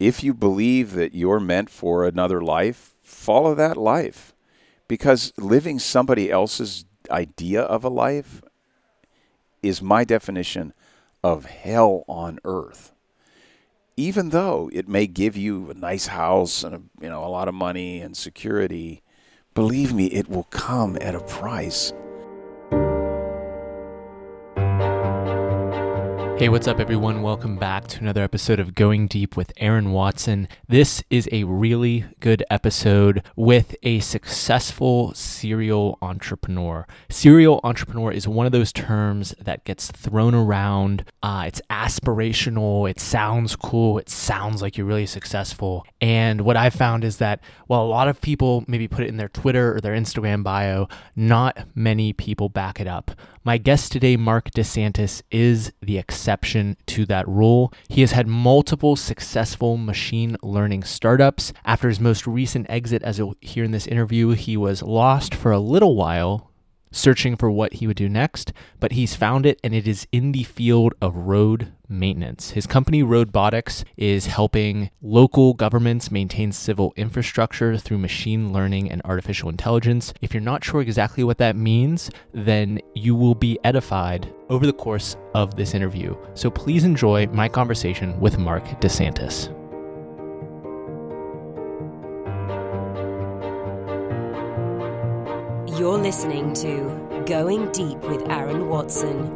if you believe that you're meant for another life, follow that life. Because living somebody else's idea of a life is my definition of hell on earth. Even though it may give you a nice house and a lot of money and security, believe me, it will come at a price. Hey, what's up, everyone? Welcome back to another episode of Going Deep with Aaron Watson. This is a really good episode with a successful serial entrepreneur. Serial entrepreneur is one of those terms that gets thrown around. It's aspirational. It sounds cool. It sounds like you're really successful. And what I found is that while a lot of people maybe put it in their Twitter or their Instagram bio, not many people back it up. My guest today, Mark DeSantis, is the exception to that rule. He has had multiple successful machine learning startups. After his most recent exit, as you'll hear in this interview, he was lost for a little while, searching for what he would do next, but he's found it, and it is in the field of road maintenance. His company, Roadbotics, is helping local governments maintain civil infrastructure through machine learning and artificial intelligence. If you're not sure exactly what that means, then you will be edified over the course of this interview. So please enjoy my conversation with Mark DeSantis. You're listening to Going Deep with Aaron Watson.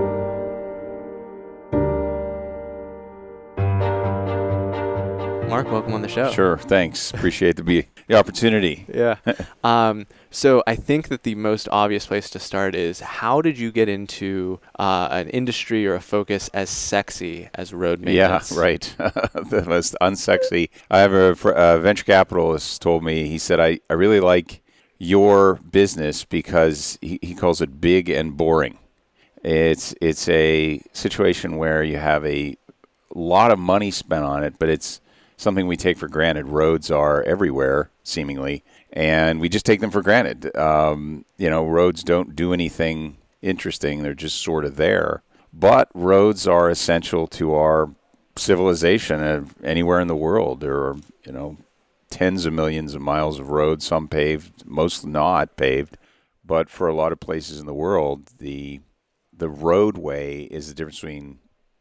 Mark, welcome on the show. Sure, thanks. Appreciate the opportunity. Yeah. So I think that the most obvious place to start is, how did you get into an industry or a focus as sexy as road maintenance? Yeah, right. The most unsexy. I have a venture capitalist told me, he said, I really like your business because he calls it big and boring. It's a situation where you have a lot of money spent on it, but it's something we take for granted. Roads are everywhere, seemingly, and we just take them for granted. Roads don't do anything interesting. They're just sort of there. But roads are essential to our civilization anywhere in the world. There are, tens of millions of miles of roads, some paved, most not paved. But for a lot of places in the world, the roadway is the difference between,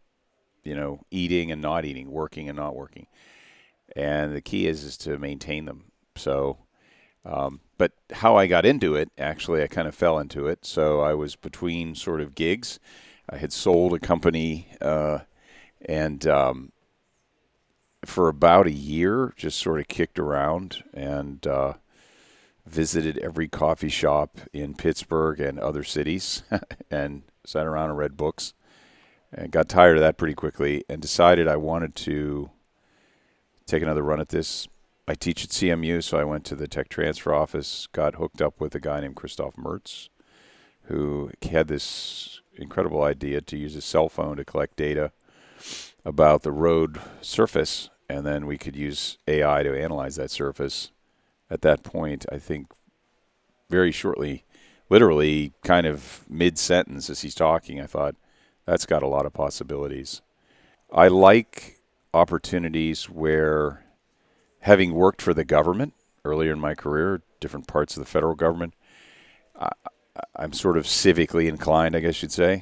eating and not eating, working and not working. And the key is to maintain them. So, but how I got into it, actually, I kind of fell into it. So I was between sort of gigs. I had sold a company, and for about a year, just sort of kicked around and visited every coffee shop in Pittsburgh and other cities and sat around and read books. And got tired of that pretty quickly and decided I wanted to take another run at this. I teach at CMU, so I went to the tech transfer office, got hooked up with a guy named Christoph Mertz, who had this incredible idea to use a cell phone to collect data about the road surface, and then we could use AI to analyze that surface. At that point, I think very shortly, literally kind of mid-sentence as he's talking, I thought, that's got a lot of possibilities. I like opportunities where, having worked for the government earlier in my career, different parts of the federal government, I'm sort of civically inclined, I guess you'd say.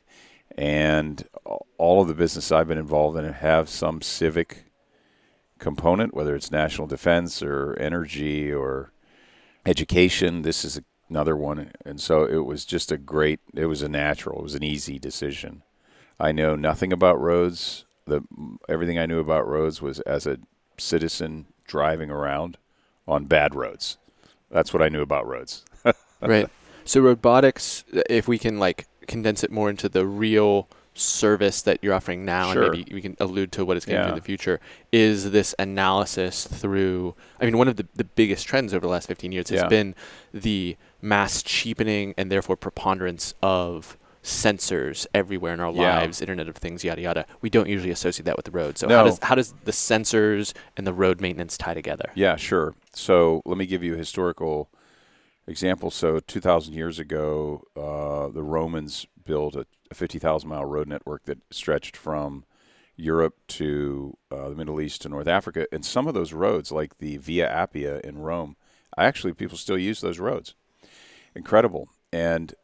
And all of the business I've been involved in have some civic component, whether it's national defense or energy or education. This is another one. And so it was just it was an easy decision. I know nothing about roads. Everything I knew about roads was as a citizen driving around on bad roads. That's what I knew about roads. Right. So Roadbotics, if we can condense it more into the real service that you're offering now, Sure. And maybe we can allude to what it's going to do in the future, is this analysis through, one of the biggest trends over the last 15 years has been the mass cheapening and therefore preponderance of sensors everywhere in our lives, Internet of Things, yada, yada. We don't usually associate that with the road. So how does the sensors and the road maintenance tie together? Yeah, sure. So let me give you a historical example. So 2,000 years ago, the Romans built a 50,000-mile road network that stretched from Europe to the Middle East to North Africa. And some of those roads, like the Via Appia in Rome, people still use those roads. Incredible. And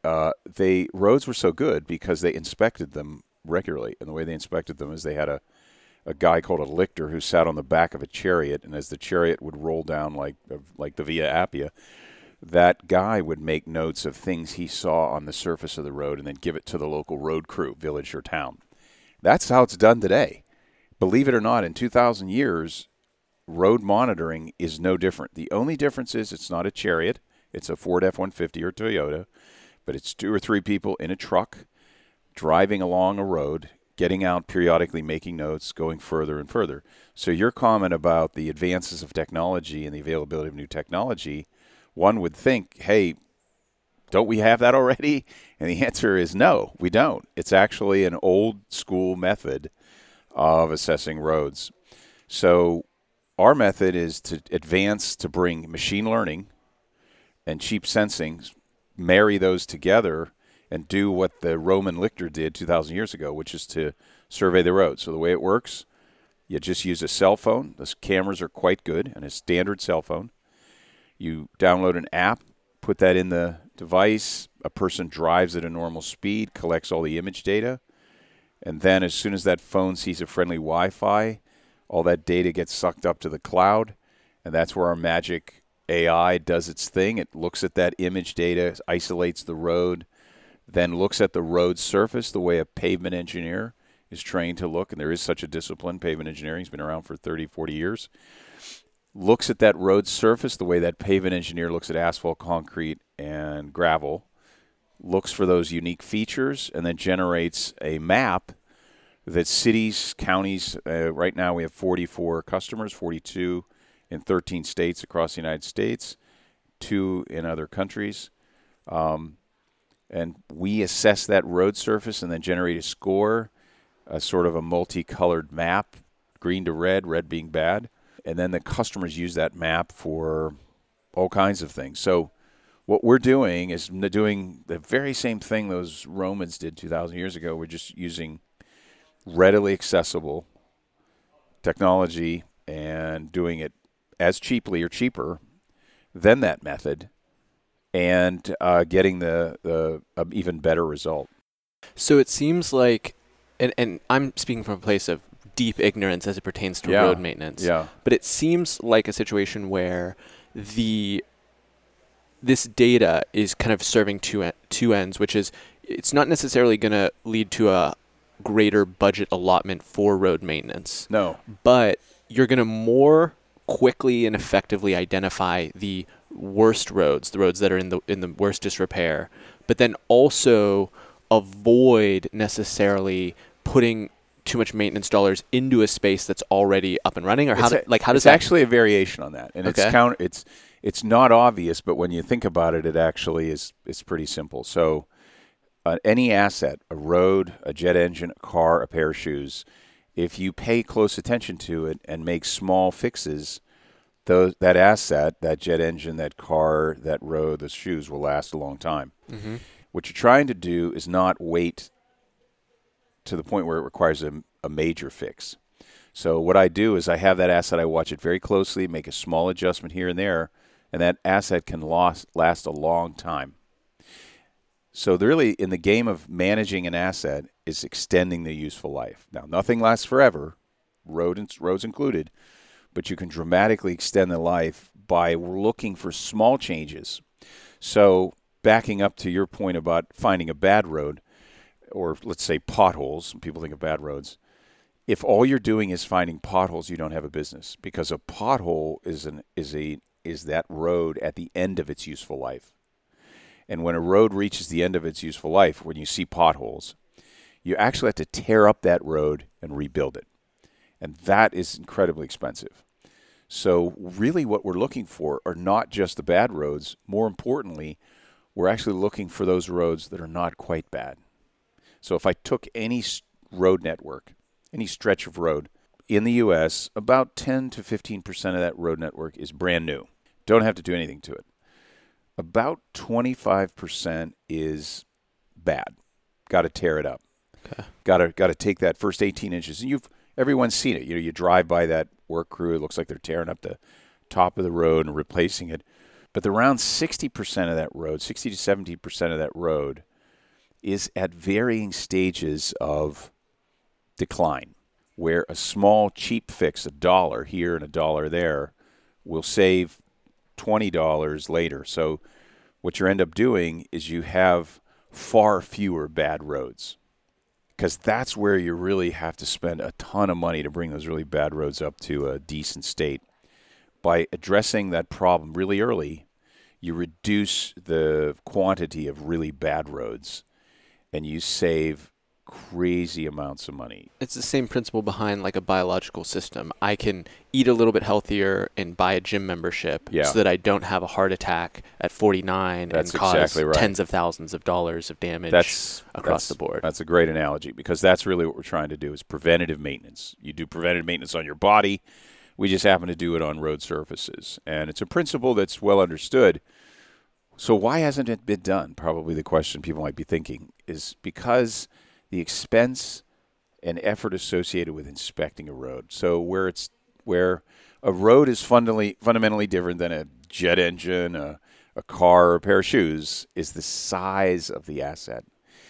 roads were so good because they inspected them regularly. And the way they inspected them is they had a guy called a lictor who sat on the back of a chariot, and as the chariot would roll down like the Via Appia, that guy would make notes of things he saw on the surface of the road and then give it to the local road crew, village or town. That's how it's done today. Believe it or not, in 2,000 years, road monitoring is no different. The only difference is it's not a chariot. It's a Ford F-150 or Toyota, but it's 2 or 3 people in a truck driving along a road, getting out periodically, making notes, going further and further. So your comment about the advances of technology and the availability of new technology, one would think, hey, don't we have that already? And the answer is no, we don't. It's actually an old school method of assessing roads. So our method is to advance to bring machine learning and cheap sensing, marry those together and do what the Roman lictor did 2,000 years ago, which is to survey the road. So the way it works, you just use a cell phone. The cameras are quite good, and a standard cell phone. You download an app, put that in the device. A person drives at a normal speed, collects all the image data, and then as soon as that phone sees a friendly Wi-Fi, all that data gets sucked up to the cloud, and that's where our magic AI does its thing. It looks at that image data, isolates the road, then looks at the road surface the way a pavement engineer is trained to look, and there is such a discipline. Pavement engineering has been around for 30, 40 years. Looks at that road surface the way that pavement engineer looks at asphalt, concrete, and gravel, looks for those unique features, and then generates a map that cities, counties, right now we have 44 customers, 42 in 13 states across the United States, 2 in other countries. And we assess that road surface and then generate a score, a sort of a multicolored map, green to red, red being bad. And then the customers use that map for all kinds of things. So what we're doing is doing the very same thing those Romans did 2,000 years ago. We're just using readily accessible technology and doing it as cheaply or cheaper than that method, and getting the even better result. So it seems like, and I'm speaking from a place of deep ignorance as it pertains to road maintenance, but it seems like a situation where this data is kind of serving two ends, which is it's not necessarily going to lead to a greater budget allotment for road maintenance. No. But you're going to more quickly and effectively identify the worst roads, the roads that are in the worst disrepair, but then also avoid necessarily putting too much maintenance dollars into a space that's already up and running, or how does that? It's actually a variation on that, and okay. It's not obvious, but when you think about it, it actually is. It's pretty simple. So, any asset, a road, a jet engine, a car, a pair of shoes, if you pay close attention to it and make small fixes, that asset, that jet engine, that car, that road, those shoes will last a long time. Mm-hmm. What you're trying to do is not wait to the point where it requires a major fix. So what I do is I have that asset, I watch it very closely, make a small adjustment here and there, and that asset can last a long time. So really, in the game of managing an asset is extending the useful life. Now, nothing lasts forever, roads included, but you can dramatically extend the life by looking for small changes. So backing up to your point about finding a bad road, or let's say potholes, people think of bad roads. If all you're doing is finding potholes, you don't have a business, because a pothole is that road at the end of its useful life. And when a road reaches the end of its useful life, when you see potholes, you actually have to tear up that road and rebuild it. And that is incredibly expensive. So really what we're looking for are not just the bad roads. More importantly, we're actually looking for those roads that are not quite bad. So if I took any road network, any stretch of road in the U.S., about 10 to 15% of that road network is brand new. Don't have to do anything to it. About 25% is bad. Got to tear it up. Okay. Got to take that first 18 inches. And everyone's seen it. You drive by that work crew. It looks like they're tearing up the top of the road and replacing it. But around 60% of that road, 60 to 70% of that road is at varying stages of decline, where a small, cheap fix, $1 here and $1 there, will save $20 later. So what you end up doing is you have far fewer bad roads, because that's where you really have to spend a ton of money to bring those really bad roads up to a decent state. By addressing that problem really early, you reduce the quantity of really bad roads, and you save crazy amounts of money. It's the same principle behind like a biological system. I can eat a little bit healthier and buy a gym membership so that I don't have a heart attack at 49 and cause exactly right. tens of thousands of dollars of damage across the board. That's a great analogy, because that's really what we're trying to do is preventative maintenance. You do preventative maintenance on your body. We just happen to do it on road surfaces. And it's a principle that's well understood. So why hasn't it been done? Probably the question people might be thinking is because the expense and effort associated with inspecting a road. So where a road is fundamentally different than a jet engine, a car, or a pair of shoes, is the size of the asset.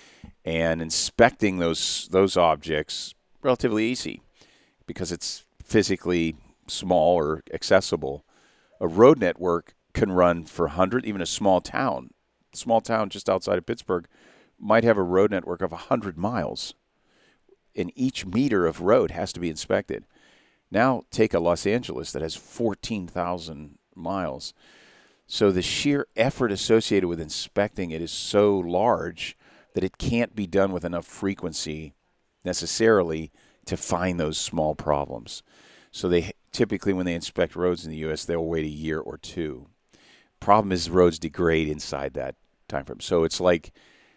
And inspecting those objects relatively easy because it's physically small or accessible. A road network can run for 100, even a small town just outside of Pittsburgh might have a road network of 100 miles, and each meter of road has to be inspected. Now take a Los Angeles that has 14,000 miles. So the sheer effort associated with inspecting it is so large that it can't be done with enough frequency necessarily to find those small problems. So they typically, when they inspect roads in the U.S., they'll wait a year or two. Problem is roads degrade inside that time frame. So it's like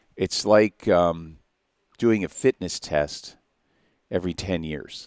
doing a fitness test every 10 years.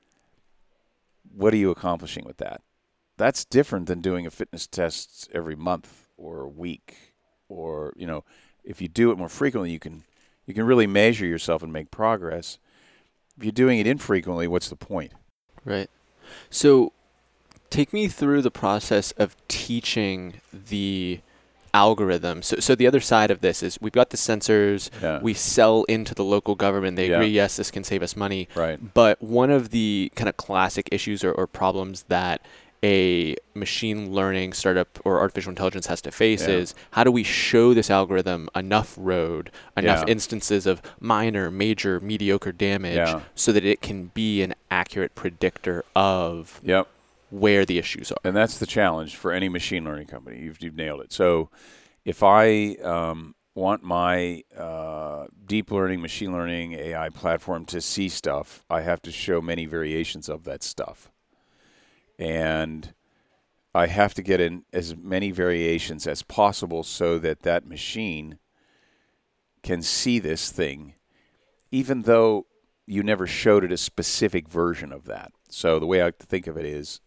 What are you accomplishing with that? That's different than doing a fitness test every month or a week. Or, if you do it more frequently, you can really measure yourself and make progress. If you're doing it infrequently, what's the point? Right. So take me through the process of teaching the algorithm. So the other side of this is we've got the sensors, we sell into the local government, they agree, yes, this can save us money. Right. But one of the kind of classic issues or problems that a machine learning startup or artificial intelligence has to face is how do we show this algorithm enough road, enough instances of minor, major, mediocre damage so that it can be an accurate predictor of where the issues are. And that's the challenge for any machine learning company. You've nailed it. So if I want my deep learning, machine learning, AI platform to see stuff, I have to show many variations of that stuff. And I have to get in as many variations as possible so that machine can see this thing, even though you never showed it a specific version of that. So the way I like to think of it is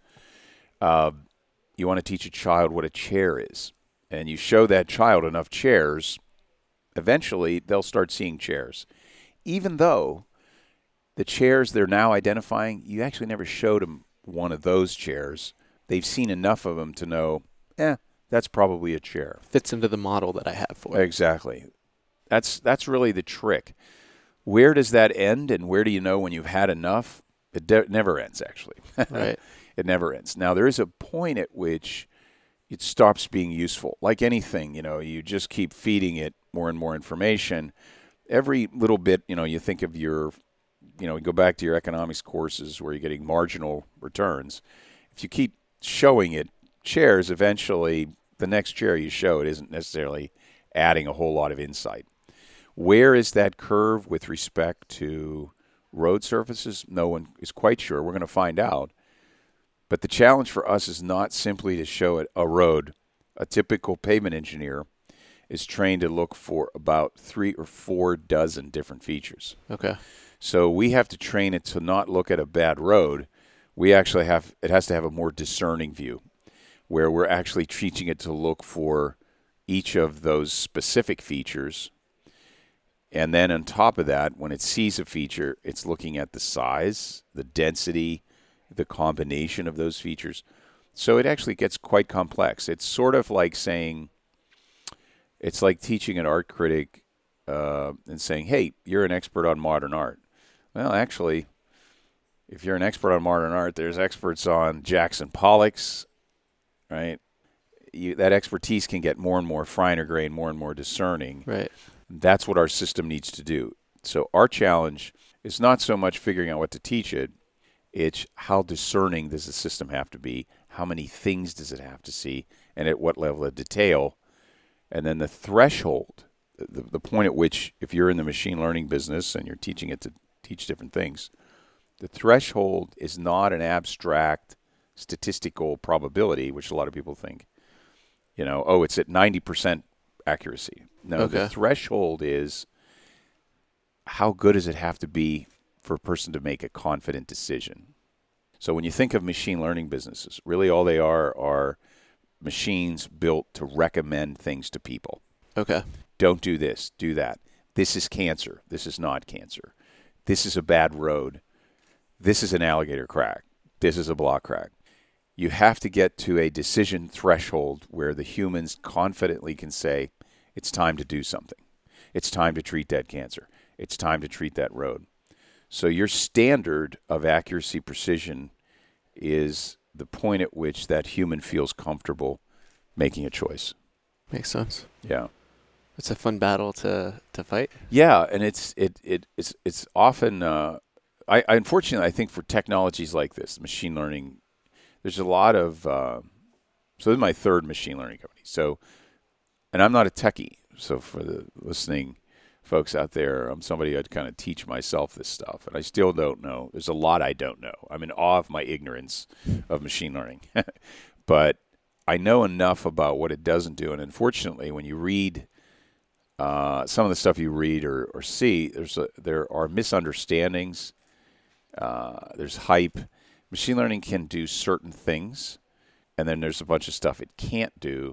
you want to teach a child what a chair is. And you show that child enough chairs, eventually they'll start seeing chairs. Even though the chairs they're now identifying, you actually never showed them one of those chairs. They've seen enough of them to know, that's probably a chair. Fits into the model that I have for it. Exactly. That's really the trick. Where does that end, and where do you know when you've had enough? It never ends, actually. Right. It never ends. Now, there is a point at which it stops being useful. Like anything, you just keep feeding it more and more information. Every little bit, you think of your go back to your economics courses where you're getting marginal returns. If you keep showing it chairs, eventually the next chair you show it isn't necessarily adding a whole lot of insight. Where is that curve with respect to road surfaces? No one is quite sure. We're going to find out. But the challenge for us is not simply to show it a road. A typical pavement engineer is trained to look for about 3 or 4 dozen different features. Okay. So we have to train it to not look at a bad road. It has to have a more discerning view where we're actually teaching it to look for each of those specific features And then on top of that, when it sees a feature, it's looking at the size, the density, the combination of those features. So it actually gets quite complex. It's sort of like saying, it's like teaching an art critic and saying, hey, you're an expert on modern art. Well, actually, if you're an expert on modern art, there's experts on Jackson Pollock's, right? That expertise can get more and more finer grained, more and more discerning. Right. That's what our system needs to do. So our challenge is not so much figuring out what to teach it. It's how discerning does the system have to be? How many things does it have to see? And at what level of detail? And then the threshold, the point at which, if you're in the machine learning business and you're teaching it to teach different things, the threshold is not an abstract statistical probability, which a lot of people think, it's at 90% accuracy. No, Okay. The threshold is how good does it have to be for a person to make a confident decision? So when you think of machine learning businesses, really all they are machines built to recommend things to people. Okay. Don't do this, do that. This is cancer. This is not cancer. This is a bad road. This is an alligator crack. This is a block crack. You have to get to a decision threshold where the humans confidently can say, it's time to do something. It's time to treat that cancer. It's time to treat that road. So your standard of accuracy precision is the point at which that human feels comfortable making a choice. Makes sense. Yeah. It's a fun battle to fight. Yeah, and it's often I unfortunately I think for technologies like this, machine learning, there's a lot of so this is my third machine learning company. So, and I'm not a techie. So for the listening folks out there, I'm somebody I'd kind of teach myself this stuff, and I still don't know. There's a lot I don't know. I'm in awe of my ignorance of machine learning, but I know enough about what it doesn't do. And unfortunately, when you read some of the stuff you read or see, there are misunderstandings. There's hype. Machine learning can do certain things, and then there's a bunch of stuff it can't do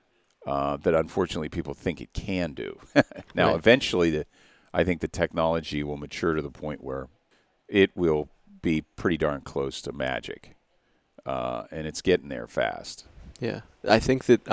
that unfortunately people think it can do. Now, Right. Eventually, I think the technology will mature to the point where it will be pretty darn close to magic, and it's getting there fast. Yeah. I think that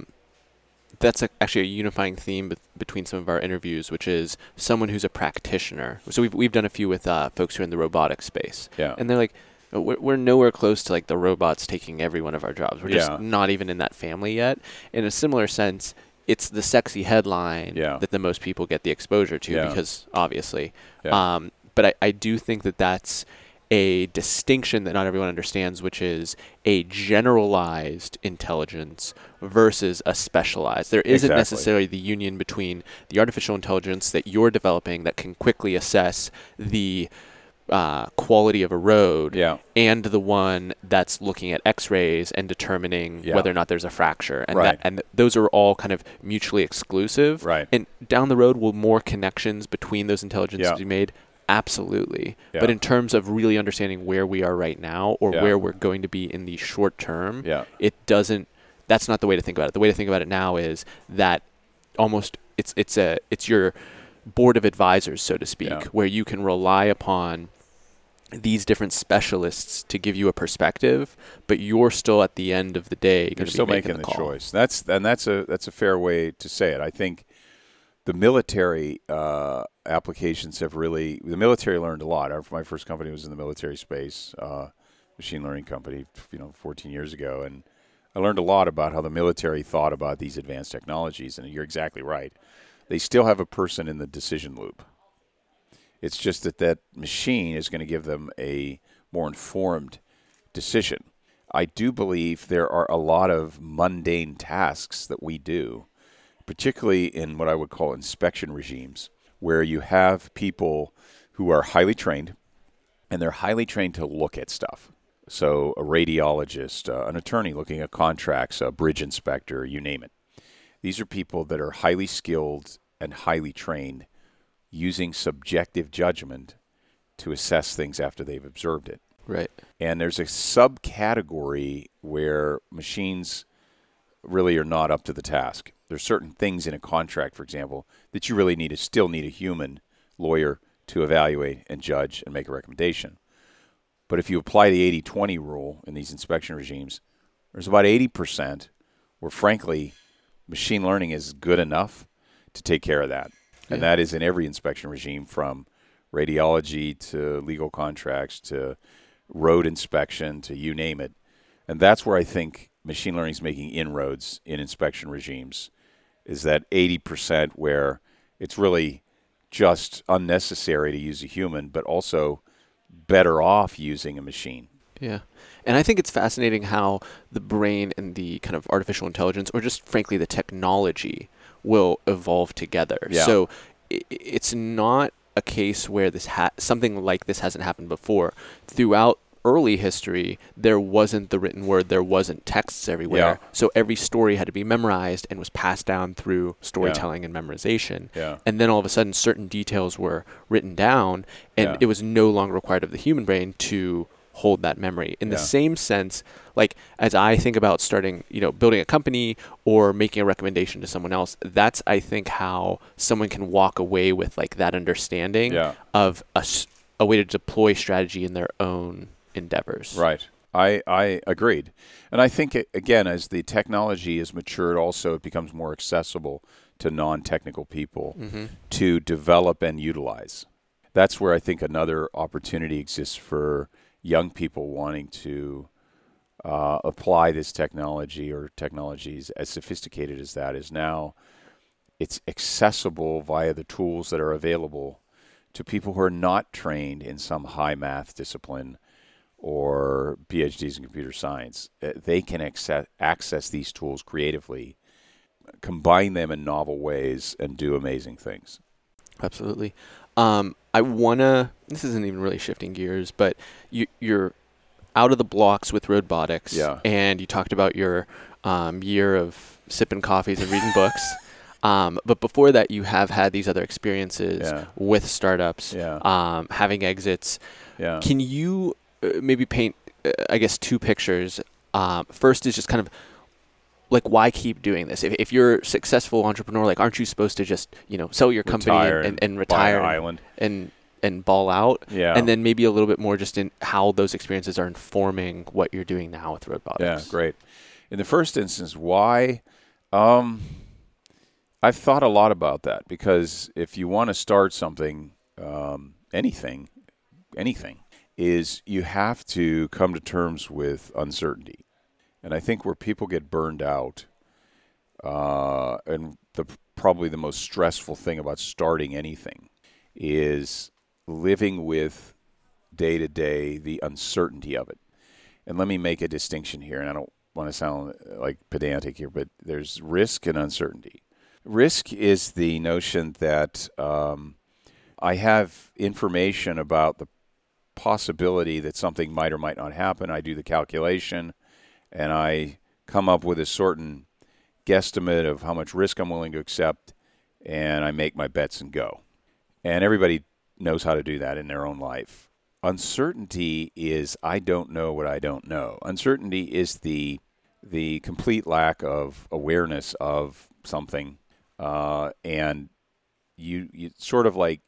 that's actually a unifying theme between some of our interviews, which is someone who's a practitioner. So we've done a few with folks who are in the robotics space. Yeah. And they're like, we're nowhere close to like the robots taking every one of our jobs. We're Yeah. just not even in that family yet. In a similar sense, it's the sexy headline Yeah. that the most people get the exposure to Yeah. because obviously. Yeah. But I do think that that's a distinction that not everyone understands, which is a generalized intelligence versus a specialized. There isn't Exactly. necessarily the union between the artificial intelligence that you're developing that can quickly assess the quality of a road Yeah. and the one that's looking at x-rays and determining Yeah. whether or not there's a fracture. And Right. those are all kind of mutually exclusive. Right. And down the road, will more connections between those intelligences Yeah. be made? Absolutely. Yeah. But in terms of really understanding where we are right now or Yeah. where we're going to be in the short term, Yeah. that's not the way to think about it. The way to think about it now is that almost it's your board of advisors, so to speak, Yeah. where you can rely upon these different specialists to give you a perspective, but you're still at the end of the day You're going to still be making the call. choice. That's a fair way to say it. I think the military applications have the military learned a lot. My first company was in the military space, machine learning company, 14 years ago, and I learned a lot about how the military thought about these advanced technologies. And you're exactly right. They still have a person in the decision loop. It's just that machine is going to give them a more informed decision. I do believe there are a lot of mundane tasks that we do, particularly in what I would call inspection regimes, where you have people who are highly trained, and they're highly trained to look at stuff. So a radiologist, an attorney looking at contracts, a bridge inspector, you name it. These are people that are highly skilled and highly trained using subjective judgment to assess things after they've observed it. Right. And there's a subcategory where machines really are not up to the task. There's certain things in a contract, for example, that you really still need a human lawyer to evaluate and judge and make a recommendation. But if you apply the 80-20 rule in these inspection regimes, there's about 80% where, frankly, machine learning is good enough to take care of that. And that is in every inspection regime, from radiology to legal contracts to road inspection to you name it. And that's where I think machine learning is making inroads in inspection regimes, is that 80% where it's really just unnecessary to use a human, but also better off using a machine. Yeah. And I think it's fascinating how the brain and the kind of artificial intelligence, or just frankly the technology, will evolve together. Yeah. So it's not a case where something like this hasn't happened before. Throughout early history, there wasn't the written word, there wasn't texts everywhere. Yeah. So every story had to be memorized and was passed down through storytelling and memorization. Yeah. And then all of a sudden, certain details were written down, and it was no longer required of the human brain to hold that memory. In the same sense, like as I think about starting, building a company or making a recommendation to someone else, that's, I think, how someone can walk away with like that understanding of a way to deploy strategy in their own endeavors. Right. I agreed. And I think, again, as the technology is matured, also it becomes more accessible to non-technical people to develop and utilize. That's where I think another opportunity exists for young people wanting to apply this technology, or technologies as sophisticated as that is now. It's accessible via the tools that are available to people who are not trained in some high math discipline or PhDs in computer science. They can access these tools creatively, combine them in novel ways, and do amazing things. Absolutely. This isn't even really shifting gears, but you're out of the blocks with Robotics, and you talked about your year of sipping coffees and reading books. But before that, you have had these other experiences with startups, having exits. Yeah. Can you maybe paint, I guess, two pictures? First is just kind of like, why keep doing this? If you're a successful entrepreneur, like, aren't you supposed to just, sell your company and retire buy an island and ball out? Yeah. And then maybe a little bit more just in how those experiences are informing what you're doing now with Robotics. Yeah, great. In the first instance, why? I've thought a lot about that, because if you want to start something, anything, is you have to come to terms with uncertainty. And I think where people get burned out, and probably the most stressful thing about starting anything, is living with day-to-day the uncertainty of it. And let me make a distinction here, and I don't want to sound like pedantic here, but there's risk and uncertainty. Risk is the notion that I have information about the possibility that something might or might not happen. I do the calculation, and I come up with a certain guesstimate of how much risk I'm willing to accept, and I make my bets and go. And everybody knows how to do that in their own life. Uncertainty is I don't know what I don't know. Uncertainty is the complete lack of awareness of something, and you sort of like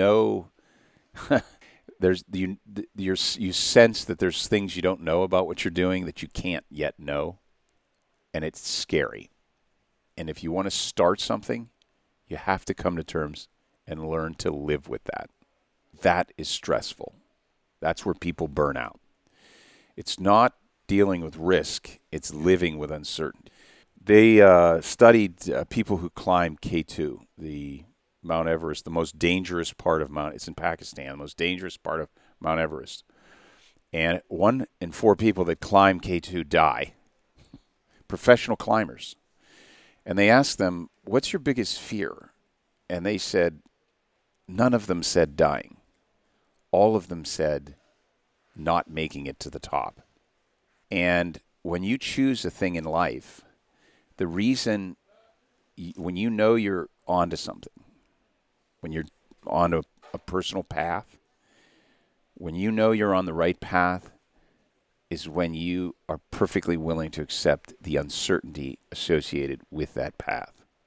there's you sense that there's things you don't know about what you're doing that you can't yet know, and it's scary. And if you want to start something, you have to come to terms and learn to live with that. That is stressful. That's where people burn out. It's not dealing with risk, it's living with uncertainty. They studied people who climbed K2, the Mount Everest, the most dangerous part of it's in Pakistan, the most dangerous part of Mount Everest. And 1 in 4 people that climb K2 die, professional climbers. And they asked them, what's your biggest fear? And they said, none of them said dying. All of them said not making it to the top. And when you choose a thing in life, the reason, when you know you're onto something, when you're on a personal path, when you know you're on the right path, is when you are perfectly willing to accept the uncertainty associated with that path.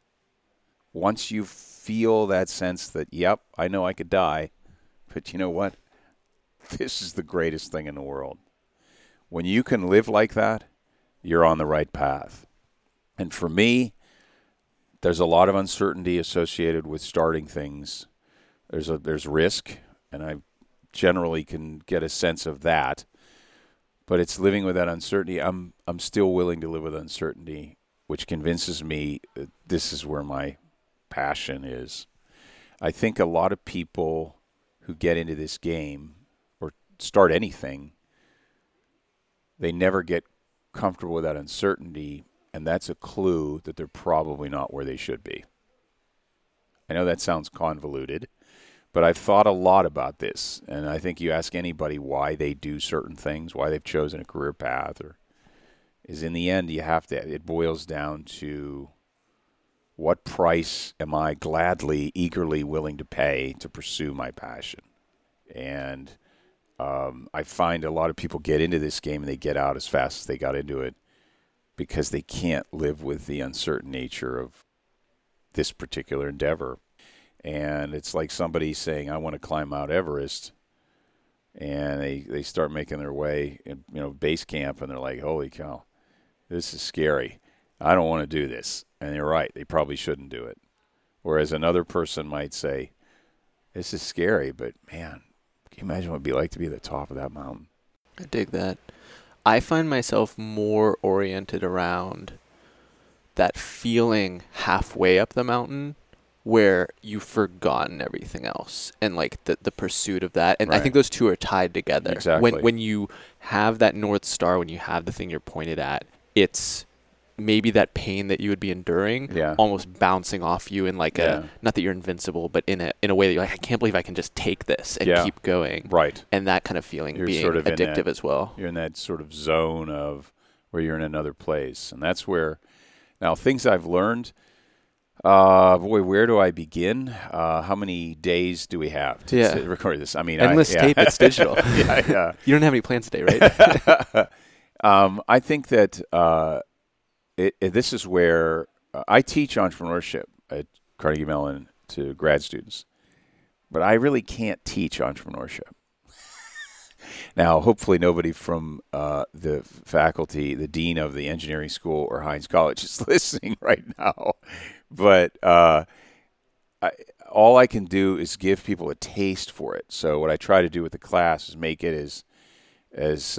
once you feel that sense that, yep, I know I could die, but you know what? This is the greatest thing in the world. When you can live like that, you're on the right path. And for me, there's a lot of uncertainty associated with starting things. There's risk, and I generally can get a sense of that. But it's living with that uncertainty. I'm still willing to live with uncertainty, which convinces me that this is where my passion is. I think a lot of people who get into this game or start anything, they never get comfortable with that uncertainty, and that's a clue that they're probably not where they should be. I know that sounds convoluted, but I've thought a lot about this, and I think you ask anybody why they do certain things, why they've chosen a career path, is in the end it boils down to what price am I gladly, eagerly willing to pay to pursue my passion. And I find a lot of people get into this game and they get out as fast as they got into it because they can't live with the uncertain nature of this particular endeavor. And it's like somebody saying, I want to climb Mount Everest, and they start making their way in, base camp, and they're like, holy cow, this is scary. I don't want to do this. And you're right, they probably shouldn't do it. Whereas another person might say, this is scary, but man, can you imagine what it'd be like to be at the top of that mountain? I dig that. I find myself more oriented around that feeling halfway up the mountain where you've forgotten everything else and like the pursuit of that. And right. I think those two are tied together. Exactly. When you have that North Star, when you have the thing you're pointed at, it's maybe that pain that you would be enduring almost bouncing off you in like not that you're invincible, but in a way that you're like, I can't believe I can just take this and keep going. Right. And that kind of feeling you're being sort of addictive as well. You're in that sort of zone of where you're in another place. And that's where, now things I've learned, where do I begin? How many days do we have to record this? I mean, endless tape. It's digital. Yeah. You don't have any plans today, right? I think that this is where I teach entrepreneurship at Carnegie Mellon to grad students, but I really can't teach entrepreneurship. Now, hopefully nobody from the faculty, the dean of the engineering school or Heinz College is listening right now. But all I can do is give people a taste for it. So what I try to do with the class is make it as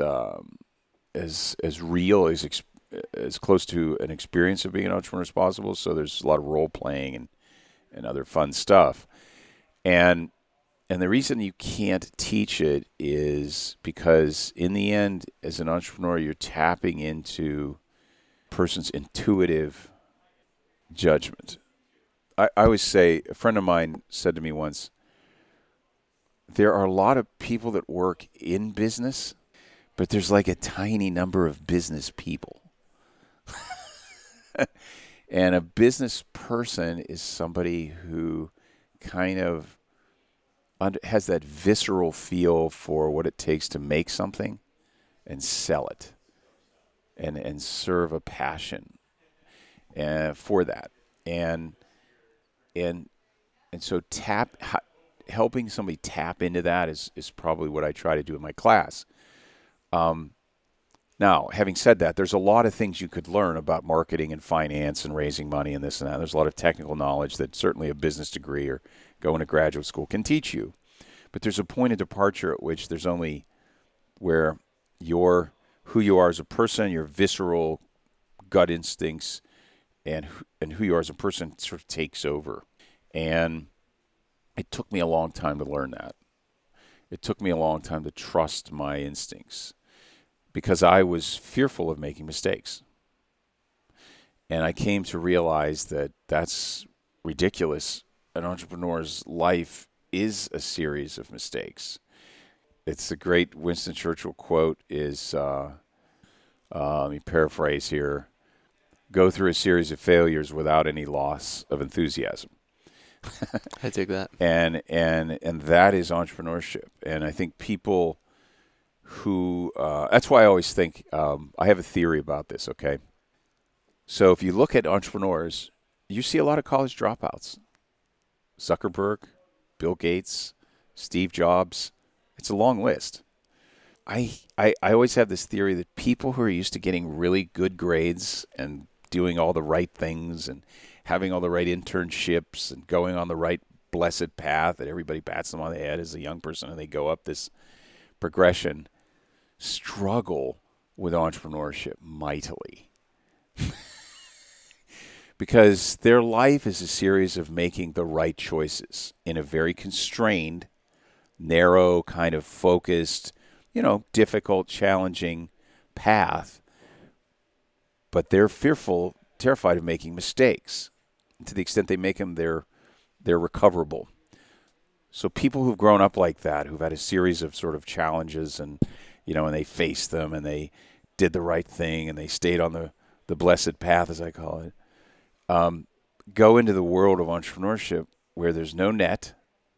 real, as close to an experience of being an entrepreneur as possible. So there's a lot of role playing and other fun stuff. And the reason you can't teach it is because in the end, as an entrepreneur, you're tapping into a person's intuitive judgment. I always say, a friend of mine said to me once, there are a lot of people that work in business, but there's like a tiny number of business people. And a business person is somebody who kind of has that visceral feel for what it takes to make something and sell it and serve a passion for that. And so helping somebody tap into that is probably what I try to do in my class. Now, having said that, there's a lot of things you could learn about marketing and finance and raising money and this and that. There's a lot of technical knowledge that certainly a business degree or going to graduate school can teach you. But there's a point of departure at which there's only where who you are as a person, your visceral gut instincts, and who you are as a person sort of takes over. And it took me a long time to learn that. It took me a long time to trust my instincts because I was fearful of making mistakes. And I came to realize that that's ridiculous. An entrepreneur's life is a series of mistakes. It's a great Winston Churchill quote is, let me paraphrase here, go through a series of failures without any loss of enthusiasm. I dig that. And that is entrepreneurship. And I think people who, that's why I always think, I have a theory about this, okay? So if you look at entrepreneurs, you see a lot of college dropouts. Zuckerberg, Bill Gates, Steve Jobs. It's a long list. I always have this theory that people who are used to getting really good grades and doing all the right things and having all the right internships and going on the right blessed path that everybody pats them on the head as a young person and they go up this progression, struggle with entrepreneurship mightily. Because their life is a series of making the right choices in a very constrained, narrow, kind of focused, difficult, challenging path. But they're terrified of making mistakes. And to the extent they make them, they're recoverable. So people who've grown up like that, who've had a series of sort of challenges and, and they faced them and they did the right thing and they stayed on the blessed path, as I call it, go into the world of entrepreneurship where there's no net,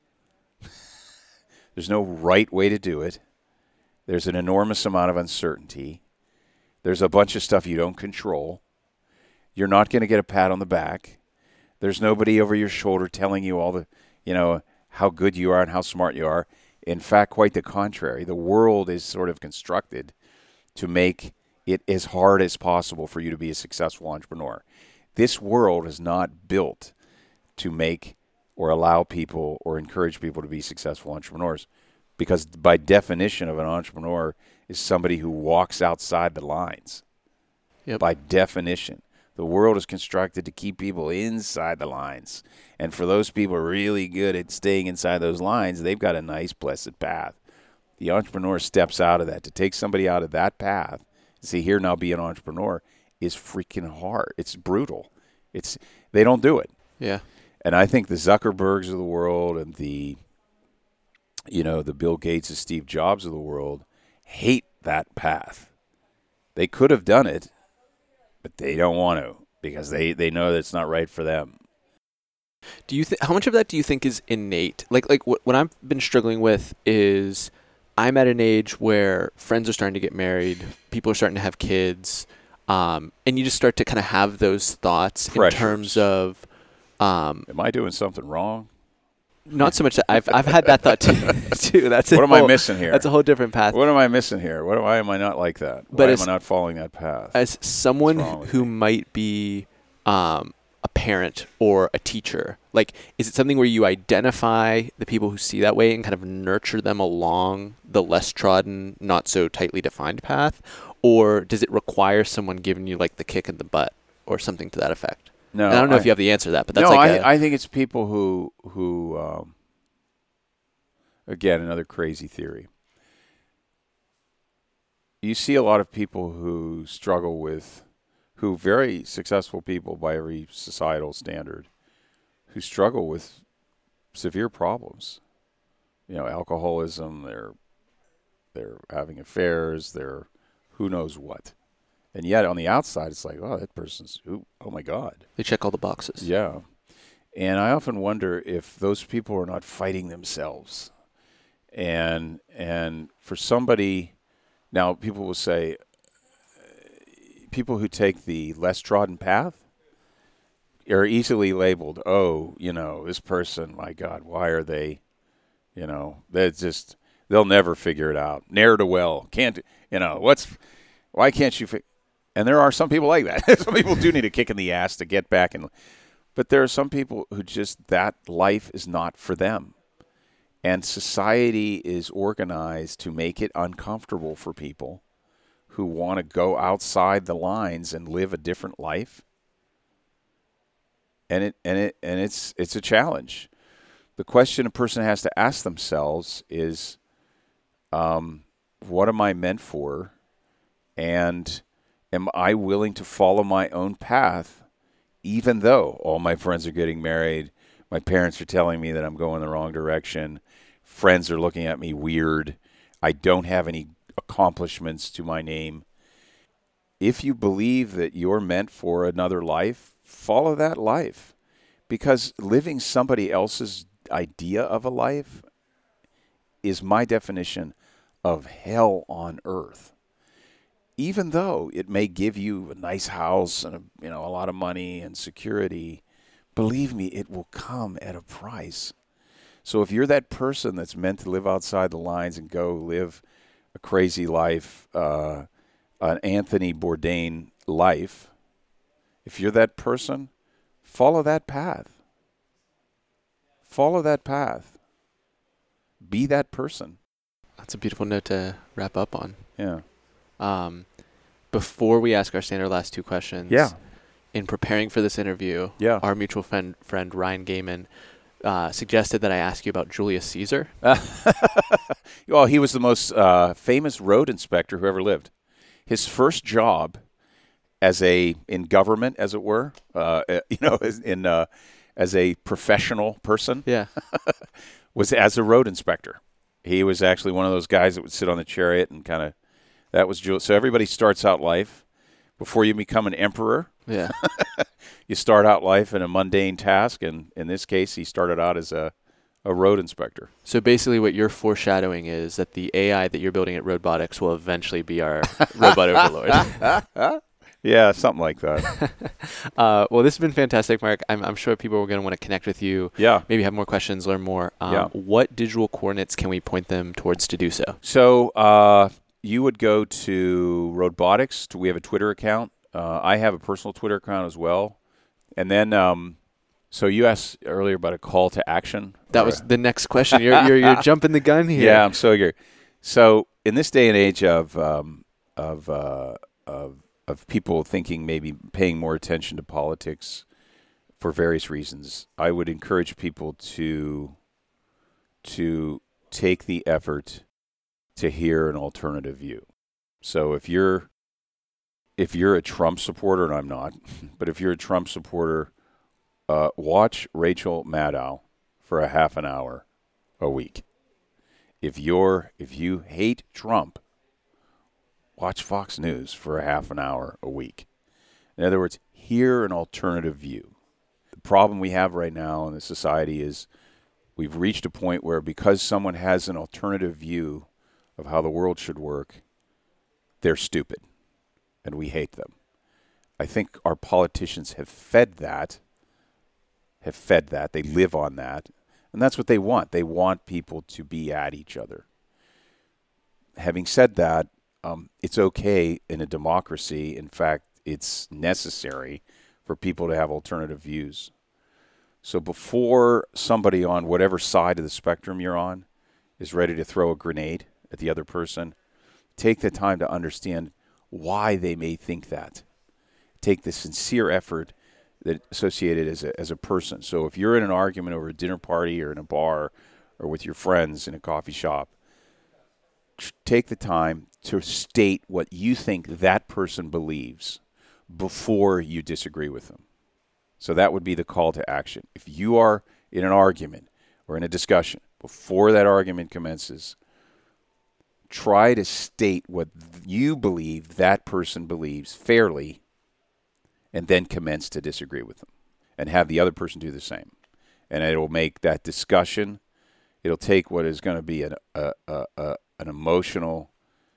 there's no right way to do it, there's an enormous amount of uncertainty, there's a bunch of stuff you don't control, you're not going to get a pat on the back, there's nobody over your shoulder telling you all the, how good you are and how smart you are. In fact, quite the contrary. The world is sort of constructed to make it as hard as possible for you to be a successful entrepreneur. This world is not built to make or allow people or encourage people to be successful entrepreneurs, because by definition of an entrepreneur is somebody who walks outside the lines. Yep. By definition. The world is constructed to keep people inside the lines. And for those people really good at staying inside those lines, they've got a nice, blessed path. The entrepreneur steps out of that. To take somebody out of that path and say, here, now be an entrepreneur, is freaking hard. It's brutal. They don't do it. Yeah. And I think the Zuckerbergs of the world and the Bill Gates and Steve Jobs of the world hate that path. They could have done it, but they don't want to because they know that it's not right for them. Do you how much of that do you think is innate? Like what I've been struggling with is I'm at an age where friends are starting to get married, people are starting to have kids, and you just start to kind of have those thoughts Pressures. In terms of, am I doing something wrong? Not so much that I've had that thought too. That's what am I missing here? That's a whole different path. What am I missing here? Why am I not like that? Why am I not following that path? As someone who might be a parent or a teacher, is it something where you identify the people who see that way and kind of nurture them along the less trodden, not so tightly defined path? Or does it require someone giving you the kick in the butt or something to that effect? No, and I don't know if you have the answer to that, but that's I think it's people who again, another crazy theory. You see a lot of people who struggle with, who very successful people by every societal standard, who struggle with severe problems. Alcoholism, they're having affairs, they're who knows what. And yet on the outside, it's like, oh, that person's, oh my God. They check all the boxes. Yeah. And I often wonder if those people are not fighting themselves. And for somebody, now people will say, people who take the less trodden path are easily labeled, this person, my God, why are they, they'll never figure it out. Ne'er-do-well, can't, why can't you And there are some people like that. Some people do need a kick in the ass to get back. But there are some people who just, that life is not for them. And society is organized to make it uncomfortable for people who want to go outside the lines and live a different life. And it's a challenge. The question a person has to ask themselves is, what am I meant for? And am I willing to follow my own path, even though all my friends are getting married, my parents are telling me that I'm going the wrong direction, friends are looking at me weird, I don't have any accomplishments to my name? If you believe that you're meant for another life, follow that life. Because living somebody else's idea of a life is my definition of hell on earth. Even though it may give you a nice house and a lot of money and security, believe me, it will come at a price. So if you're that person that's meant to live outside the lines and go live a crazy life, an Anthony Bourdain life, if you're that person, follow that path. Follow that path. Be that person. That's a beautiful note to wrap up on. Yeah. Before we ask our standard last two questions, in preparing for this interview, our mutual friend Ryan Gaiman suggested that I ask you about Julius Caesar. Well, he was the most famous road inspector who ever lived. His first job in government, as it were, as a professional person, was as a road inspector. He was actually one of those guys that would sit on the chariot and that was Julius. So everybody starts out life before you become an emperor. Yeah. You start out life in a mundane task, and in this case, he started out as a road inspector. So basically what you're foreshadowing is that the AI that you're building at Robotics will eventually be our robot overlord. Yeah, something like that. Well, this has been fantastic, Mark. I'm sure people are going to want to connect with you. Yeah. Maybe have more questions, learn more. What digital coordinates can we point them towards to do so? So you would go to Robotics. We have a Twitter account. I have a personal Twitter account as well. And then, so you asked earlier about a call to action. That was the next question. You're jumping the gun here. Yeah, I'm so eager. So in this day and age of people thinking maybe paying more attention to politics for various reasons, I would encourage people to take the effort to hear an alternative view. So if you're a Trump supporter, and I'm not, but if you're a Trump supporter, watch Rachel Maddow for a half an hour a week. If you hate Trump, watch Fox News for a half an hour a week. In other words, hear an alternative view. The problem we have right now in the society is we've reached a point where because someone has an alternative view of how the world should work, they're stupid, and we hate them. I think our politicians have fed that. They live on that, and that's what they want. They want people to be at each other. Having said that, it's okay in a democracy. In fact, it's necessary for people to have alternative views. So before somebody on whatever side of the spectrum you're on is ready to throw a grenade at the other person, take the time to understand why they may think that. Take the sincere effort that associated as a person. So if you're in an argument over a dinner party or in a bar or with your friends in a coffee shop, take the time to state what you think that person believes before you disagree with them. So that would be the call to action. If you are in an argument or in a discussion, before that argument commences, try to state what you believe that person believes fairly, and then commence to disagree with them, and have the other person do the same. And it will make that discussion, it'll take what is going to be an emotional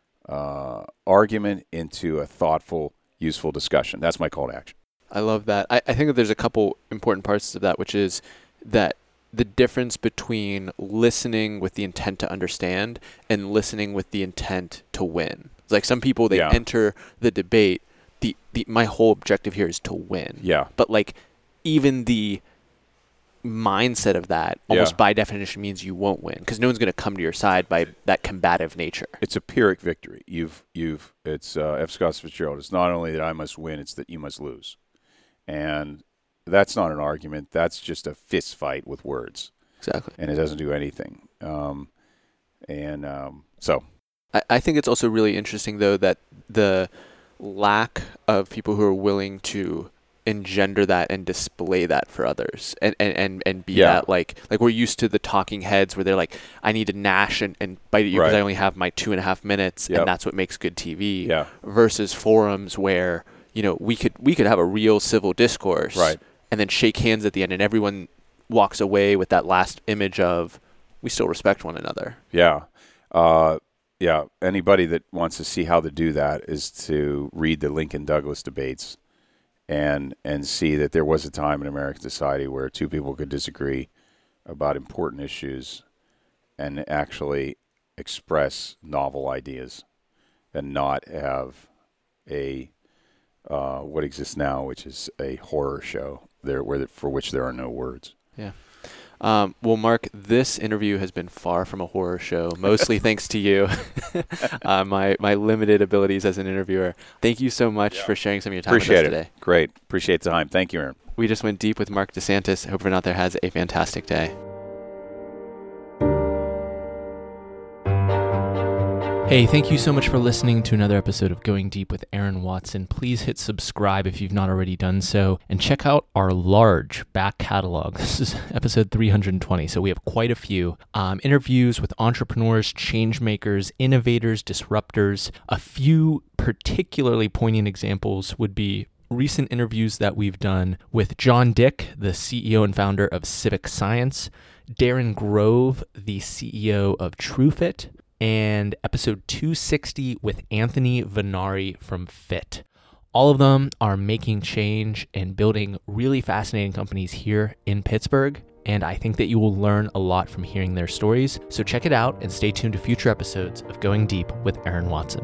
argument into a thoughtful, useful discussion. That's my call to action. I love that. I think that there's a couple important parts of that, which is that the difference between listening with the intent to understand and listening with the intent to win. It's like some people, they enter the debate, my whole objective here is to win. Yeah. But like even the mindset of that almost by definition means you won't win, because no one's going to come to your side by that combative nature. It's a Pyrrhic victory. It's F. Scott Fitzgerald. It's not only that I must win, it's that you must lose. And that's not an argument. That's just a fist fight with words. Exactly. And it doesn't do anything. So I think it's also really interesting, though, that the lack of people who are willing to engender that and display that for others and be that like we're used to the talking heads where they're like, I need to gnash and bite at you because I only have my 2.5 minutes and that's what makes good TV versus forums where, you know, we could have a real civil discourse and then shake hands at the end and everyone walks away with that last image of we still respect one another. Anybody that wants to see how to do that is to read the Lincoln Douglas debates and see that there was a time in American society where two people could disagree about important issues and actually express novel ideas and not have a what exists now, which is a horror show for which there are no words. Yeah. Well, Mark, this interview has been far from a horror show, mostly thanks to you, my limited abilities as an interviewer. Thank you so much for sharing some of your time with us today. Great. Appreciate the time. Thank you, Aaron. We just went deep with Mark DeSantis. Hope everyone out there has a fantastic day. Hey, thank you so much for listening to another episode of Going Deep with Aaron Watson. Please hit subscribe if you've not already done so, and check out our large back catalog. This is episode 320, so we have quite a few interviews with entrepreneurs, change makers, innovators, disruptors. A few particularly poignant examples would be recent interviews that we've done with John Dick, the CEO and founder of Civic Science, Darren Grove, the CEO of TrueFit, and episode 260 with Anthony Venari from Fit. All of them are making change and building really fascinating companies here in Pittsburgh, and I think that you will learn a lot from hearing their stories. So check it out and stay tuned to future episodes of Going Deep with Aaron Watson.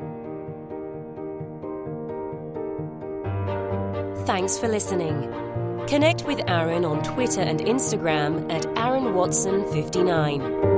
Thanks for listening. Connect with Aaron on Twitter and Instagram at AaronWatson59.